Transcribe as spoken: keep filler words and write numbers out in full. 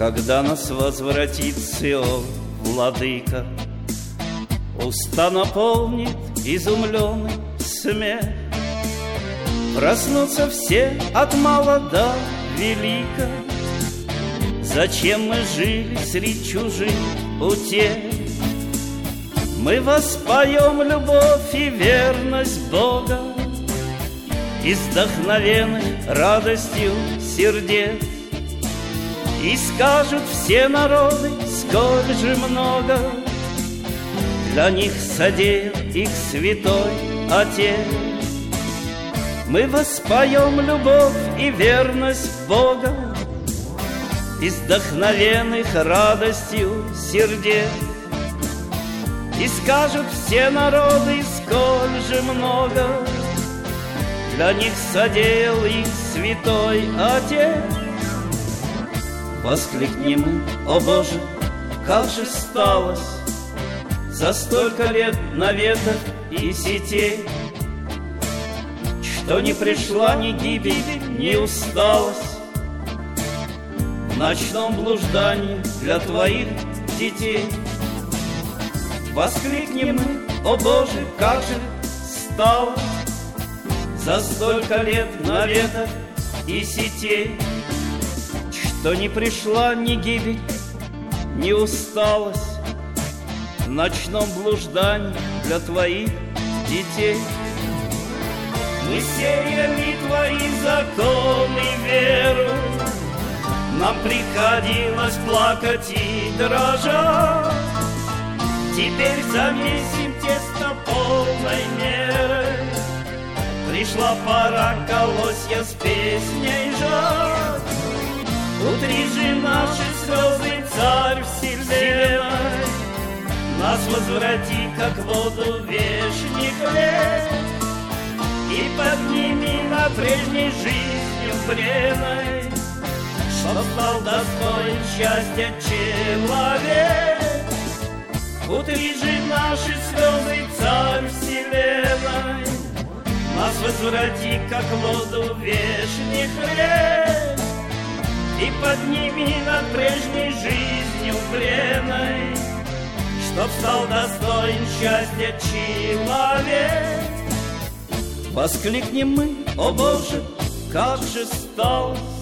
Когда нас возвратит Сион, владыка, уста наполнит изумленный смех. Проснутся все от мала до велика. Зачем мы жили среди чужих утех? Мы воспоем любовь и верность Бога, из вдохновенных радостью сердец. И скажут все народы, сколь же много для них содеял их святой Отец. Мы воспоем любовь и верность Бога, из вдохновенных радостью сердец. И скажут все народы, сколь же много для них содеял их святой Отец. Воскликнем мы: о Боже, как же сталось за столько лет наветов и сетей, что не пришла ни гибель, ни усталость в ночном блуждании для твоих детей. Воскликнем мы: о Боже, как же сталось за столько лет наветов и сетей, что не пришла ни гибель, ни усталость в ночном блуждании для твоих детей. Мы сериями твои законы веру, нам приходилось плакать и дрожать. Теперь замесим тесто полной мерой, пришла пора колосья с песней жать. Утри же наши слезы, Царь вселенной, нас возврати, как воду вешних лет, и подними над прежней жизнью бренной, чтоб стал достоин счастья человек. Утри же наши слезы, Царь вселенной, нас возврати, как воду вешних лет, и подними над прежней жизнью бренной, чтоб стал достоин счастья человек. Воскликнем мы: о Боже, как же сталось